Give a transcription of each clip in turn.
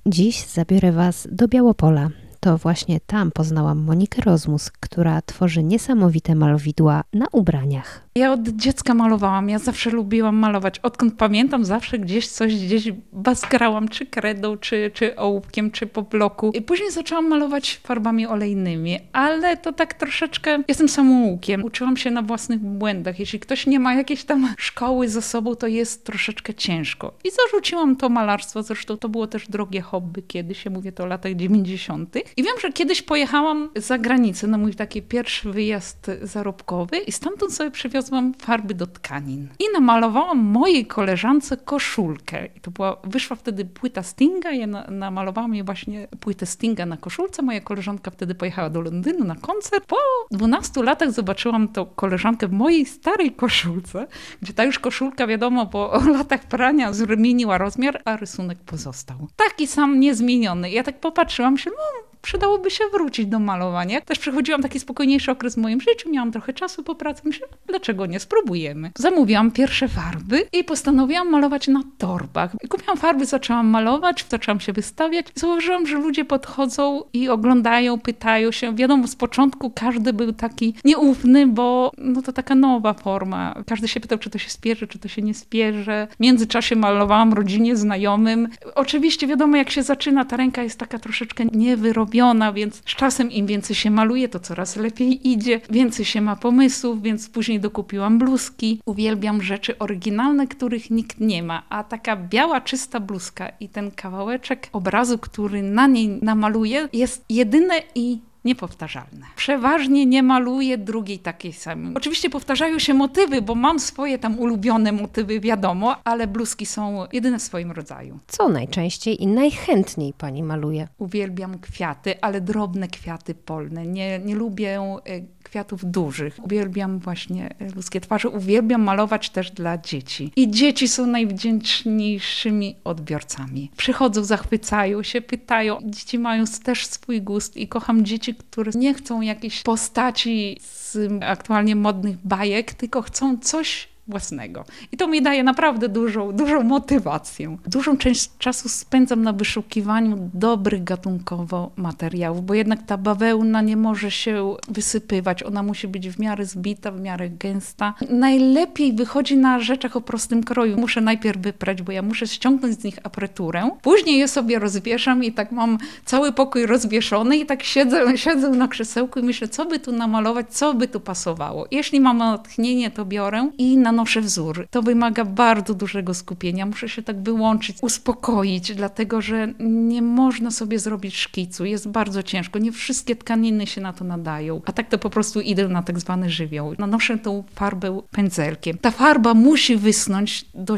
Dziś zabiorę Was do Białopola. To właśnie tam poznałam Monikę Rozmus, która tworzy niesamowite malowidła na ubraniach. Ja od dziecka malowałam, ja zawsze lubiłam malować. Odkąd pamiętam, zawsze gdzieś basgrałam, czy kredą, czy ołówkiem, czy po bloku. I później zaczęłam malować farbami olejnymi, ale to tak troszeczkę, jestem samoukiem. Uczyłam się na własnych błędach. Jeśli ktoś nie ma jakiejś tam szkoły za sobą, to jest troszeczkę ciężko. I zarzuciłam to malarstwo, zresztą to było też drogie hobby kiedyś, ja mówię to o latach 90. I wiem, że kiedyś pojechałam za granicę na mój taki pierwszy wyjazd zarobkowy i stamtąd sobie przywiozłam farby do tkanin. I namalowałam mojej koleżance koszulkę. I to wyszła wtedy płyta Stinga, ja namalowałam jej właśnie płytę Stinga na koszulce. Moja koleżanka wtedy pojechała do Londynu na koncert. Po 12 latach zobaczyłam tą koleżankę w mojej starej koszulce, gdzie ta już koszulka, wiadomo, po latach prania zmieniła rozmiar, a rysunek pozostał. Taki sam niezmieniony. Ja tak popatrzyłam się, przydałoby się wrócić do malowania. Też przechodziłam taki spokojniejszy okres w moim życiu, miałam trochę czasu po pracy, myślę, dlaczego nie, spróbujemy. Zamówiłam pierwsze farby i postanowiłam malować na torbach. Kupiłam farby, zaczęłam malować, zaczęłam się wystawiać. Zauważyłam, że ludzie podchodzą i oglądają, pytają się. Wiadomo, z początku każdy był taki nieufny, bo to taka nowa forma. Każdy się pytał, czy to się spierzy, czy to się nie spierzy. W międzyczasie malowałam rodzinie, znajomym. Oczywiście wiadomo, jak się zaczyna, ta ręka jest taka troszeczkę niewyrobiona, więc z czasem im więcej się maluje, to coraz lepiej idzie, więcej się ma pomysłów, więc później dokupiłam bluzki. Uwielbiam rzeczy oryginalne, których nikt nie ma, a taka biała, czysta bluzka i ten kawałeczek obrazu, który na niej namaluję, jest jedyne i niepowtarzalne. Przeważnie nie maluję drugiej takiej samej. Oczywiście powtarzają się motywy, bo mam swoje tam ulubione motywy, wiadomo, ale bluzki są jedyne w swoim rodzaju. Co najczęściej i najchętniej pani maluje? Uwielbiam kwiaty, ale drobne kwiaty polne. Nie lubię kwiatów dużych. Uwielbiam właśnie ludzkie twarze. Uwielbiam malować też dla dzieci. I dzieci są najwdzięczniejszymi odbiorcami. Przychodzą, zachwycają się, pytają. Dzieci mają też swój gust i kocham dzieci, które nie chcą jakiejś postaci z aktualnie modnych bajek, tylko chcą coś własnego. I to mi daje naprawdę dużą motywację. Dużą część czasu spędzam na wyszukiwaniu dobrych gatunkowo materiałów, bo jednak ta bawełna nie może się wysypywać. Ona musi być w miarę zbita, w miarę gęsta. Najlepiej wychodzi na rzeczach o prostym kroju. Muszę najpierw wyprać, bo ja muszę ściągnąć z nich aparaturę. Później je sobie rozwieszam i tak mam cały pokój rozwieszony i tak siedzę na krzesełku i myślę, co by tu namalować, co by tu pasowało. Jeśli mam natchnienie, to biorę i nanoszę wzór. To wymaga bardzo dużego skupienia. Muszę się tak wyłączyć, uspokoić, dlatego że nie można sobie zrobić szkicu. Jest bardzo ciężko. Nie wszystkie tkaniny się na to nadają. A tak to po prostu idę na tak zwany żywioł. Nanoszę tą farbę pędzelkiem. Ta farba musi wysnąć do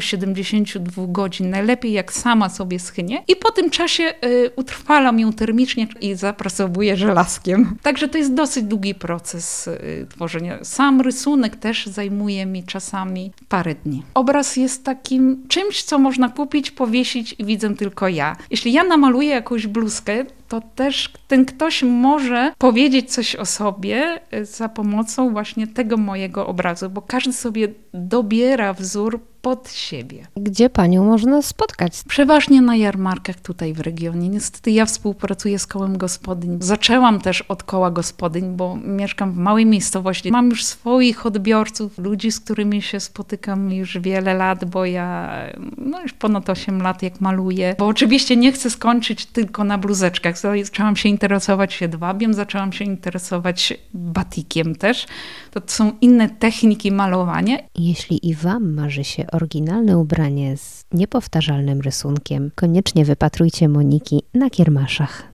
72 godzin. Najlepiej jak sama sobie schnie. I po tym czasie utrwalam ją termicznie i zaprasowuję żelazkiem. Także to jest dosyć długi proces tworzenia. Sam rysunek też zajmuje mi czasami parę dni. Obraz jest takim czymś, co można kupić, powiesić i widzę tylko ja. Jeśli ja namaluję jakąś bluzkę, to też ten ktoś może powiedzieć coś o sobie za pomocą właśnie tego mojego obrazu, bo każdy sobie dobiera wzór pod siebie. Gdzie panią można spotkać? Przeważnie na jarmarkach tutaj w regionie. Niestety ja współpracuję z kołem gospodyń. Zaczęłam też od koła gospodyń, bo mieszkam w małej miejscowości. Mam już swoich odbiorców, ludzi, z którymi się spotykam już wiele lat, bo ja już ponad 8 lat jak maluję. Bo oczywiście nie chcę skończyć tylko na bluzeczkach. Zaczęłam się interesować jedwabiem, zaczęłam się interesować batikiem też. To są inne techniki malowania. Jeśli i wam marzy się oryginalne ubranie z niepowtarzalnym rysunkiem, koniecznie wypatrujcie Moniki na kiermaszach.